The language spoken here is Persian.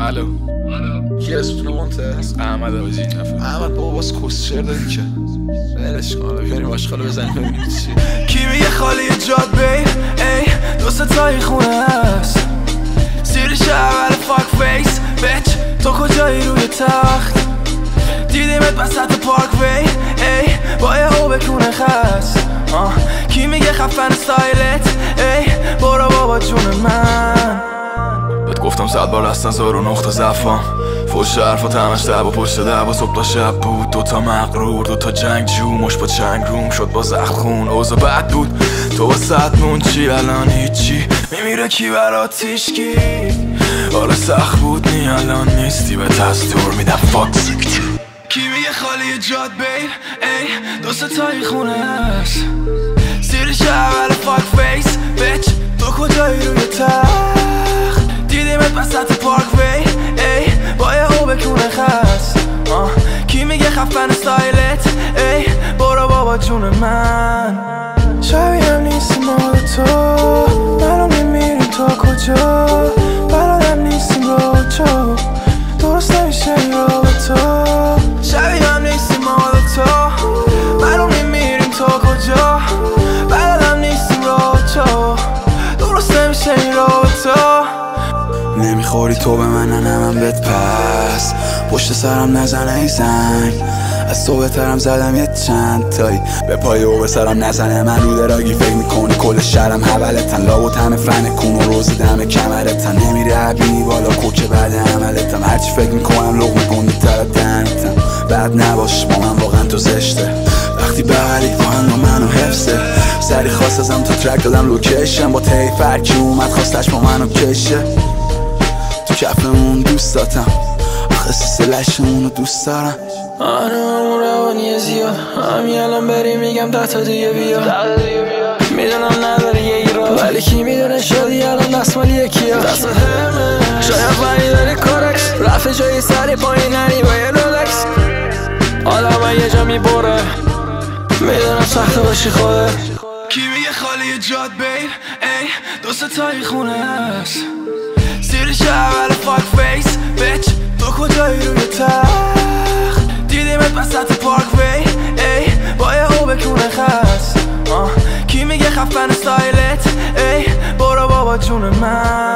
الو کی اسم منته؟ احمد آجی احمد بابا باز کسشر دادی که برش کن بیاریم آشغالو بزنیم ببینیم چی کی میگه خالی جاد بین ای دو ستایی خونه هست سیرش اول فاک فیس بچ تو کجایی روی تخت دیدیمت وسط پارک وی ای با یه هو بکونه خست کی میگه خفن استایلت ای برو بابا جون من بهت گفتم 100 بار از نظر و نقطه ضعفم فوش حرفات همش دعوا پشت دعوا صبح تا شب بود دوتا مغرور دوتا جنگجو مش با چنگ روم شد با زخم خون اوضاع بد بود تو واسط مون چی الان هیچی میمیره کی برات هیچکی حالا سخت بود نی الان نیستی به دستور میدم فاکس کی میگه خالی جاد بین ای دو ستایی خونه هست سیرش اول فاک فیس بچ تو کجایی روی تخت دیدیمت وسط پارک وی ای با یه هو بکونه خست کی میگه خفن استایلت ای برو بابا جون من شبیه هم نیستیم مال تو معلوم نمیریم تا کجا بلدم نیستیم رو چو درست نمیشه این رابطا شبیه هم نیستیم مال تو معلوم نمیریم تا کجا بلدم نیستیم رو چو درست نمیشه این رابطا نمیخوری تو به من نه من بهت پس پشت سرم نزنه ای زنگ از تو بهترم زدم یه چند تایی به پای او به سرم نزنه من رو دراگی فکر میکنی کل شهرم حولتن لابوت همه فن کون و روزی دم کمرتن نمیری عبینی بالا کوکه بعد عملتم هرچی فکر میکنم لغمه گنده تر دهنتم بعد نباش با من واقعا تو زشته وقتی بغلی آهنگ با منو حفظه سری خواست ازم تو ترک دادم لوکیشن با تی فرکی اومد خواستش با منو کشه تو کفمون دوست داتم آخه سلشمونو دوست دارم همون روانی زیاد همین الان بریم میگم 10 تا دیگه بیا میدونم نداره یه ایراد ولی کی میدونه شدی الان دستمال یکی ها دست همه شاید بری داری کارکس رفت جایی سری پایین نری با یه رولکس آدم یه جا میبره میدونم سخته باشی خوده کی میگه خالی جاد بین ای دو ستایی خونه هست سیرش اول فاک فیس بچ تو کجایی روی تخت دیدیمت وسط پارک وی ای با یه هو بکونه خست کی میگه خفن استایلت ای برو بابا جون من